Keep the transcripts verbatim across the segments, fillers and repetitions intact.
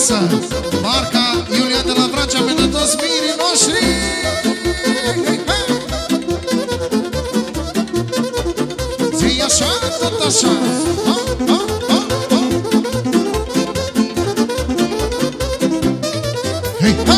frumoasă, marca Iulia de la Vrancea, pentru toți mirii noștri. Zi așa, tot așa. Ha, ha, ha, ha. Hei, ha!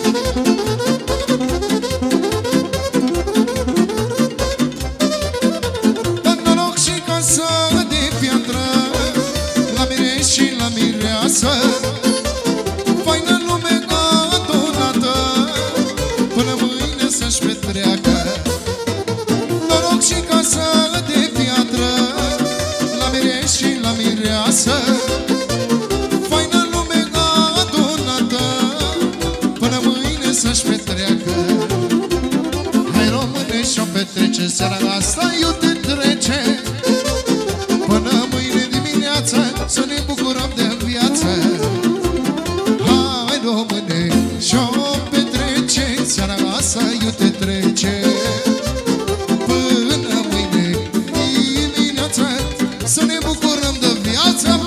Dă noroc și casă de piatră, la mireș și la mireasă, faină lume adunată, până mâine să-și petreacă. Noroc și casă de piatră, la mireș și la mireasă, faină lume adunată, până mâine să-și petreacă. Hai române și-o petrece, seara asta iute trece, până mâine dimineață să ne bucurăm de viață. Hai române și-o petrece, seara asta iute trece, până mâine dimineață să ne bucurăm de viață.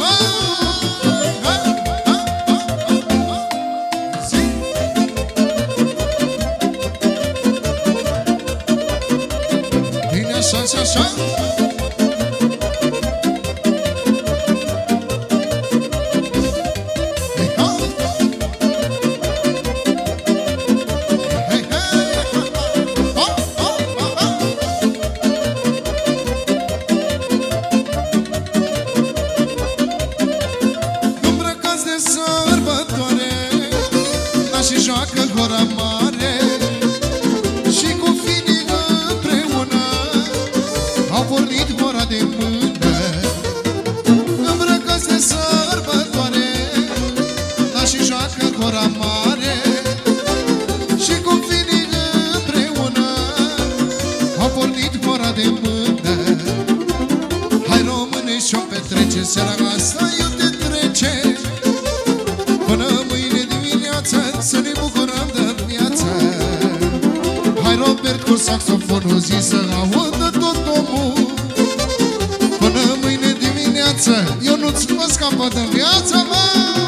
Bine așa și așa. Și joacă gora mare și cu finii împreună au pornit gora de mână. Îmbrăcați de sărbătoare, dar și joacă gora mare și cu finii împreună au pornit gora de mână. Hai române și-o petrece, seara asta iute trece, până mâine dimineață să ne bucurăm de viață. Hai Robert cu saxofonul, zi să audă tot omul, până mâine dimineață eu nu-ți mă scapă de viață, mă!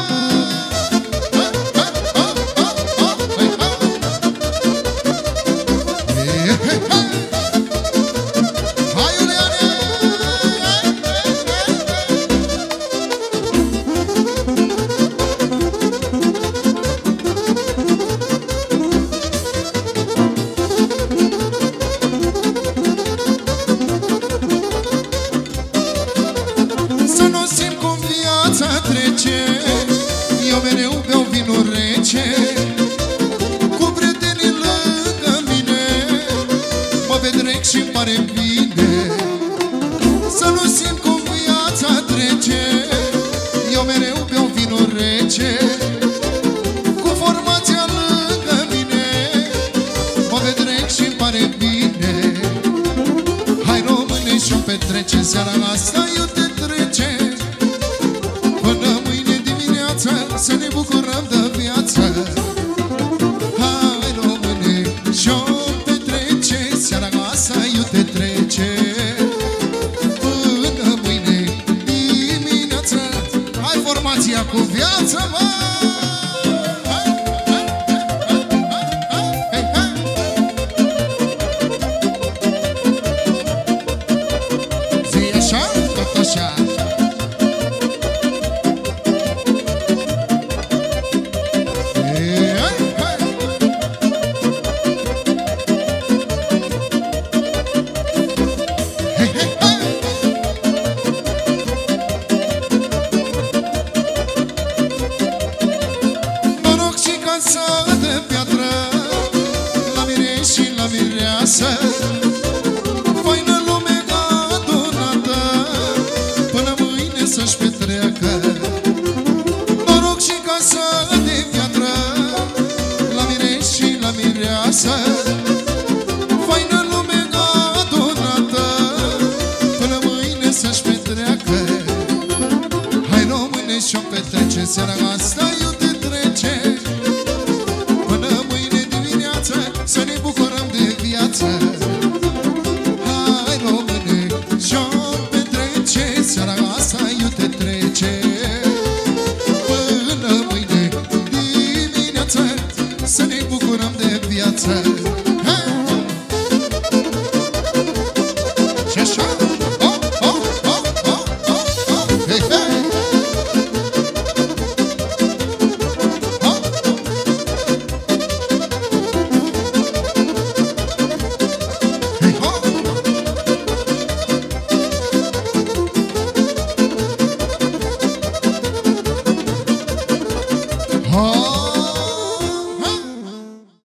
Eu mereu beau vinul rece, cu prietenii lângă mine mă petrec și-mi pare bine. Să nu simt cum viața trece, eu mereu beau vinul rece, cu formația lângă mine mă petrec și-mi pare bine. Hai române și-o petrece, seara asta iute trece, până mâine dimineață să ne bucurăm de viață. Hai române și-o petrece, seara asta iute trece, până mâine dimineață. Hai formația cu viață, mă! Zi așa, tot așa. viață.